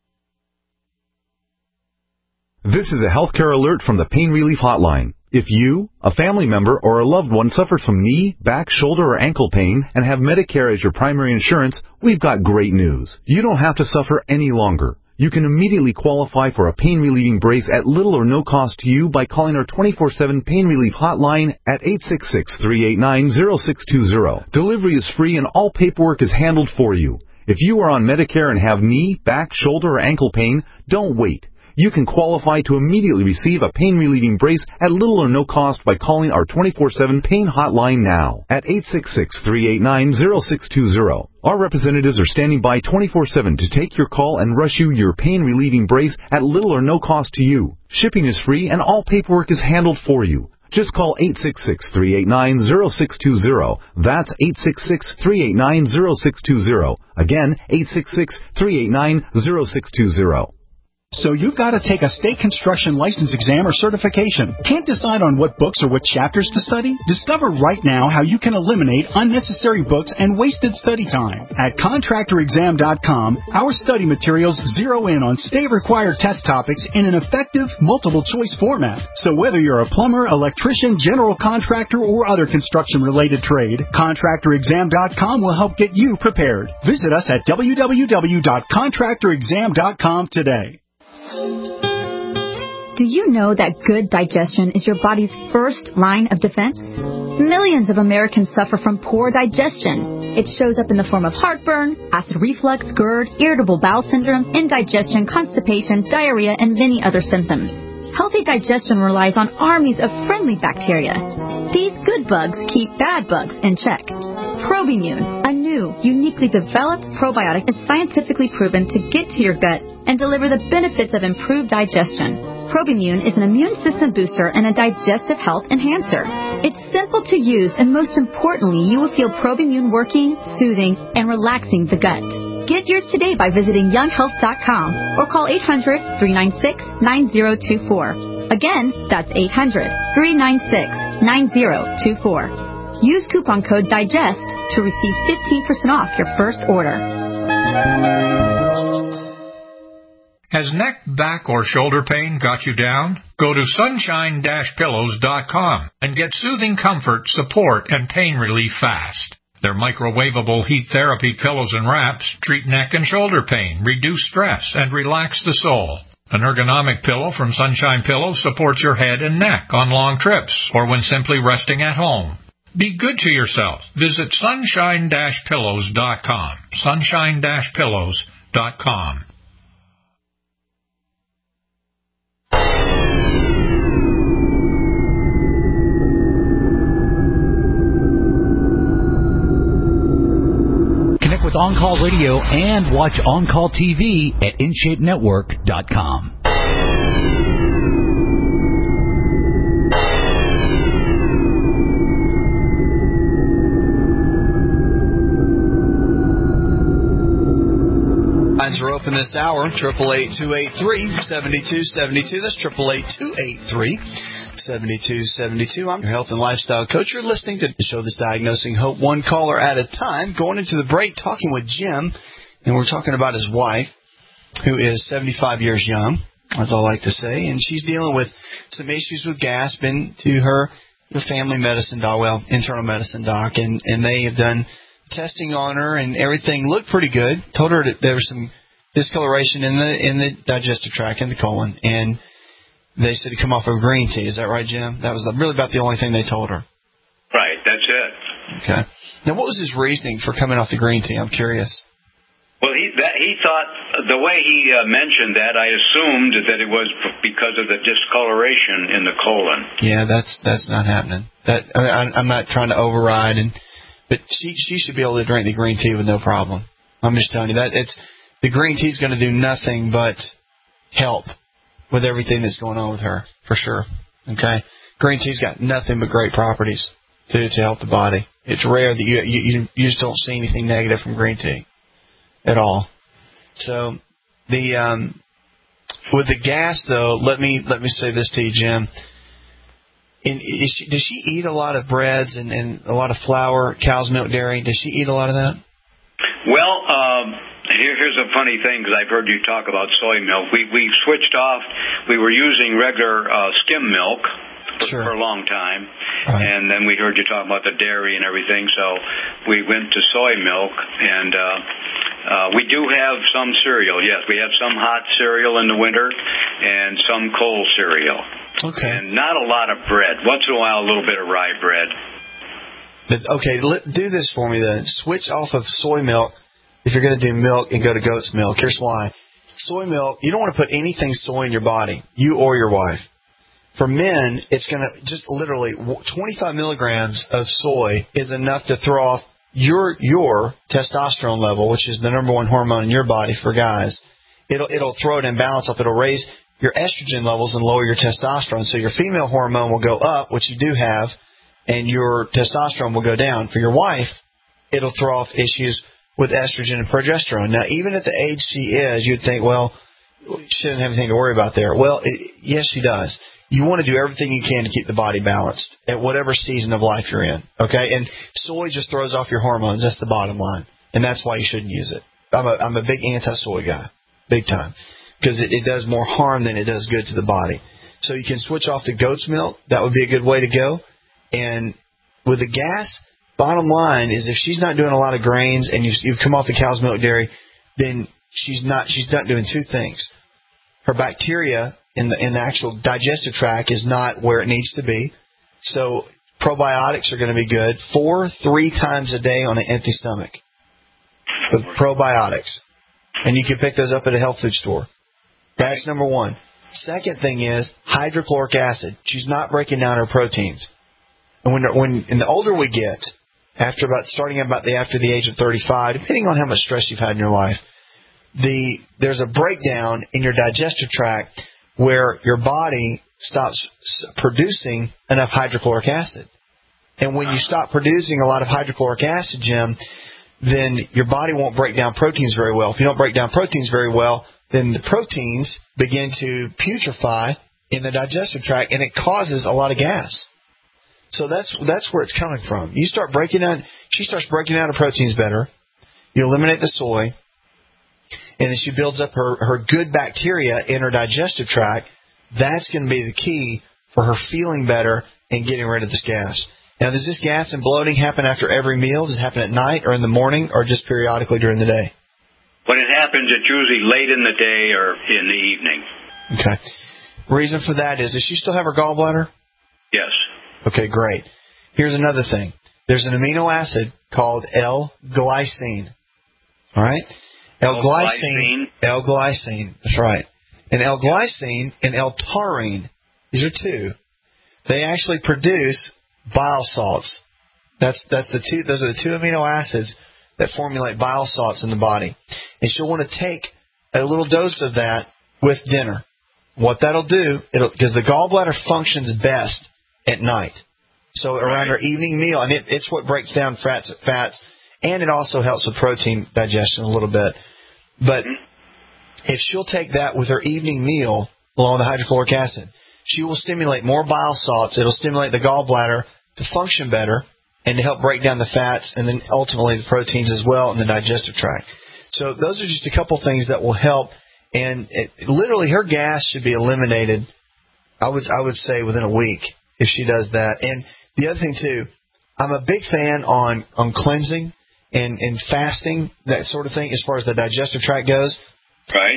This is a healthcare alert from the Pain Relief Hotline. If you, a family member, or a loved one suffers from knee, back, shoulder, or ankle pain and have Medicare as your primary insurance, we've got great news. You don't have to suffer any longer. You can immediately qualify for a pain-relieving brace at little or no cost to you by calling our 24/7 Pain Relief Hotline at 866-389-0620. Delivery is free and all paperwork is handled for you. If you are on Medicare and have knee, back, shoulder, or ankle pain, don't wait. You can qualify to immediately receive a pain-relieving brace at little or no cost by calling our 24/7 Pain Hotline now at 866-389-0620. Our representatives are standing by 24/7 to take your call and rush you your pain-relieving brace at little or no cost to you. Shipping is free and all paperwork is handled for you. Just call 866-389-0620. That's 866-389-0620. Again, 866-389-0620. So you've got to take a state construction license exam or certification. Can't decide on what books or what chapters to study? Discover right now how you can eliminate unnecessary books and wasted study time. At contractorexam.com, our study materials zero in on state-required test topics in an effective multiple-choice format. So whether you're a plumber, electrician, general contractor, or other construction-related trade, contractorexam.com will help get you prepared. Visit us at www.contractorexam.com today. Do you know that good digestion is your body's first line of defense? Millions of Americans suffer from poor digestion. It shows up in the form of heartburn, acid reflux, GERD, irritable bowel syndrome, indigestion, constipation, diarrhea, and many other symptoms. Healthy digestion relies on armies of friendly bacteria. These good bugs keep bad bugs in check. Probimune, a new, uniquely developed probiotic, is scientifically proven to get to your gut and deliver the benefits of improved digestion. Probimune is an immune system booster and a digestive health enhancer. It's simple to use, and most importantly, you will feel Probimune working, soothing, and relaxing the gut. Get yours today by visiting younghealth.com or call 800-396-9024. Again, that's 800-396-9024. Use coupon code DIGEST to receive 15% off your first order. Has neck, back, or shoulder pain got you down? Go to sunshine-pillows.com and get soothing comfort, support, and pain relief fast. Their microwavable heat therapy pillows and wraps treat neck and shoulder pain, reduce stress, and relax the soul. An ergonomic pillow from Sunshine Pillows supports your head and neck on long trips or when simply resting at home. Be good to yourself. Visit sunshine-pillows.com. Sunshine-pillows.com. Connect with On-Call Radio and watch On-Call TV at InShapeNetwork.com. Lines are open this hour, 888-283-7272. That's 888-283-7272. I'm your health and lifestyle coach. You're listening to the show that's diagnosing hope one caller at a time. Going into the break, talking with Jim, and we're talking about his wife, who is 75 years young, as I like to say, and she's dealing with some issues with gas. Been to her family medicine doc, internal medicine doc, and they have done testing on her, and everything looked pretty good. Told her that there was some discoloration in the digestive tract, in the colon, and they said to come off of green tea. Is that right, Jim? That was really about the only thing they told her. Right, that's it. Okay. Now, what was his reasoning for coming off the green tea? I'm curious. Well, he thought, the way he mentioned that, I assumed that it was because of the discoloration in the colon. Yeah, that's not happening. I'm not trying to override, but she should be able to drink the green tea with no problem. I'm just telling you that the green tea is going to do nothing but help with everything that's going on with her, for sure. Okay, green tea's got nothing but great properties to help the body. It's rare that you just don't see anything negative from green tea at all. So with the gas though, let me say this to you, Jim. Does she eat a lot of breads and a lot of flour, cow's milk, dairy? Does she eat a lot of that? Well, here's a funny thing, because I've heard you talk about soy milk. We switched off. We were using regular skim milk for a long time, right. And then we heard you talk about the dairy and everything, so we went to soy milk, and we do have some cereal. Yes, we have some hot cereal in the winter and some cold cereal. Okay. And not a lot of bread. Once in a while, a little bit of rye bread. But, okay, do this for me then. Switch off of soy milk if you're going to do milk and go to goat's milk. Here's why. Soy milk, you don't want to put anything soy in your body, you or your wife. For men, it's going to just literally 25 milligrams of soy is enough to throw off your testosterone level, which is the number one hormone in your body for guys. It'll throw an imbalance up. It'll raise your estrogen levels and lower your testosterone. So your female hormone will go up, which you do have, and your testosterone will go down. For your wife, it'll throw off issues with estrogen and progesterone. Now, even at the age she is, you'd think, well, she doesn't have anything to worry about there. Well, yes, she does. You want to do everything you can to keep the body balanced at whatever season of life you're in, okay? And soy just throws off your hormones. That's the bottom line, and that's why you shouldn't use it. I'm a big anti-soy guy, big time, because it does more harm than it does good to the body. So you can switch off the goat's milk. That would be a good way to go. And with the gas, bottom line is if she's not doing a lot of grains and you've come off the cow's milk dairy, then she's not doing two things. Her bacteria in the actual digestive tract is not where it needs to be. So probiotics are going to be good. 3 times a day on an empty stomach with probiotics. And you can pick those up at a health food store. That's number one. Second thing is hydrochloric acid. She's not breaking down her proteins. And when the older we get, after the age of 35, depending on how much stress you've had in your life, there's a breakdown in your digestive tract where your body stops producing enough hydrochloric acid. And when you stop producing a lot of hydrochloric acid, Jim, then your body won't break down proteins very well. If you don't break down proteins very well, then the proteins begin to putrefy in the digestive tract, and it causes a lot of gas. So that's where it's coming from. You start breaking down. She starts breaking down her proteins better. You eliminate the soy, and then she builds up her good bacteria in her digestive tract. That's going to be the key for her feeling better and getting rid of this gas. Now, does this gas and bloating happen after every meal? Does it happen at night or in the morning or just periodically during the day? When it happens, it's usually late in the day or in the evening. Okay. Reason for that is, does she still have her gallbladder? Yes. Okay, great. Here's another thing. There's an amino acid called L-glycine. All right? L-glycine. That's right. And L-glycine and L-taurine, these are two. They actually produce bile salts. Those are the two amino acids that formulate bile salts in the body. And she'll want to take a little dose of that with dinner. What that'll do, because the gallbladder functions best at night. So around her evening meal, and it's what breaks down fats, and it also helps with protein digestion a little bit. But if she'll take that with her evening meal along with the hydrochloric acid, she will stimulate more bile salts. It'll stimulate the gallbladder to function better and to help break down the fats and then ultimately the proteins as well in the digestive tract. So those are just a couple things that will help. And literally her gas should be eliminated, I would say, within a week if she does that. And the other thing, too, I'm a big fan on cleansing and fasting, that sort of thing, as far as the digestive tract goes. Right.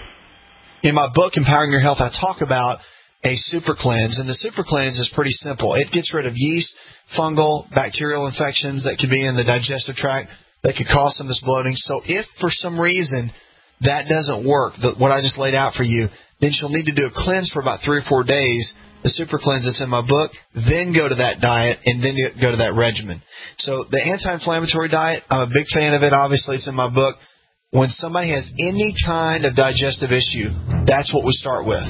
In my book, Empowering Your Health, I talk about a super cleanse, and the super cleanse is pretty simple. It gets rid of yeast, fungal, bacterial infections that could be in the digestive tract that could cause some of this bloating. So if for some reason that doesn't work, what I just laid out for you, then she'll need to do a cleanse for about 3 or 4 days, the super cleanse that's in my book, then go to that diet, and then go to that regimen. So the anti-inflammatory diet, I'm a big fan of it. Obviously, it's in my book. When somebody has any kind of digestive issue, that's what we start with.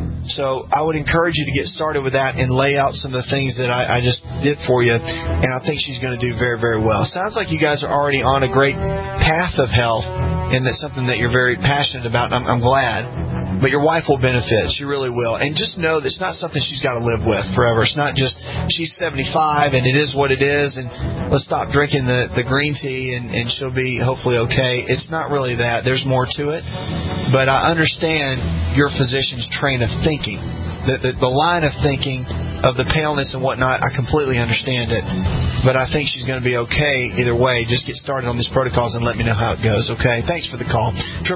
So I would encourage you to get started with that and lay out some of the things that I just did for you, and I think she's going to do very, very well. Sounds like you guys are already on a great path of health, and that's something that you're very passionate about, and I'm glad. But your wife will benefit. She really will. And just know that it's not something she's got to live with forever. It's not just she's 75 and it is what it is, and let's stop drinking the green tea and she'll be hopefully okay. It's not really that. There's more to it. But I understand your physician's train of thinking, the line of thinking of the paleness and whatnot. I completely understand it. But I think she's going to be okay either way. Just get started on these protocols and let me know how it goes, okay? Thanks for the call.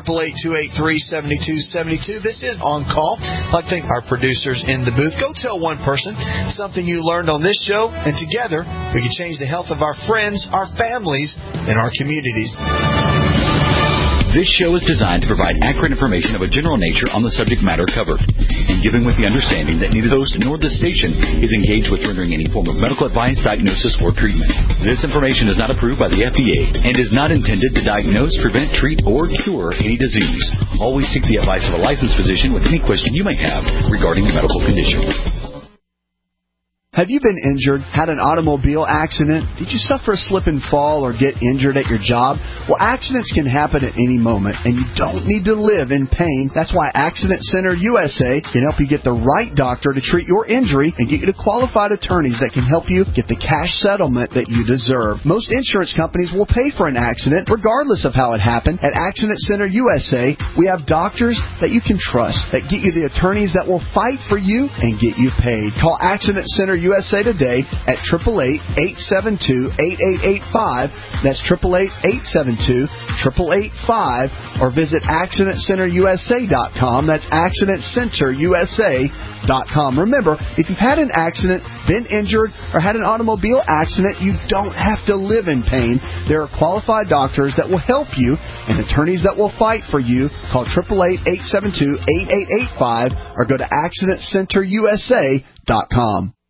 888-283-7272. This is On Call. I'd like to thank our producers in the booth. Go tell one person something you learned on this show, and together we can change the health of our friends, our families, and our communities. This show is designed to provide accurate information of a general nature on the subject matter covered, and given with the understanding that neither the host nor the station is engaged with rendering any form of medical advice, diagnosis, or treatment. This information is not approved by the FDA and is not intended to diagnose, prevent, treat, or cure any disease. Always seek the advice of a licensed physician with any question you may have regarding a medical condition. Have you been injured, had an automobile accident? Did you suffer a slip and fall or get injured at your job? Well, accidents can happen at any moment, and you don't need to live in pain. That's why Accident Center USA can help you get the right doctor to treat your injury and get you to qualified attorneys that can help you get the cash settlement that you deserve. Most insurance companies will pay for an accident regardless of how it happened. At Accident Center USA, we have doctors that you can trust, that get you the attorneys that will fight for you and get you paid. Call Accident Center USA today at 888-872-8885. That's 888-872-8885, or visit AccidentCenterUSA.com. That's AccidentCenterUSA.com. Remember, if you've had an accident, been injured, or had an automobile accident, you don't have to live in pain. There are qualified doctors that will help you and attorneys that will fight for you. Call 888-872-8885 or go to AccidentCenterUSA.com.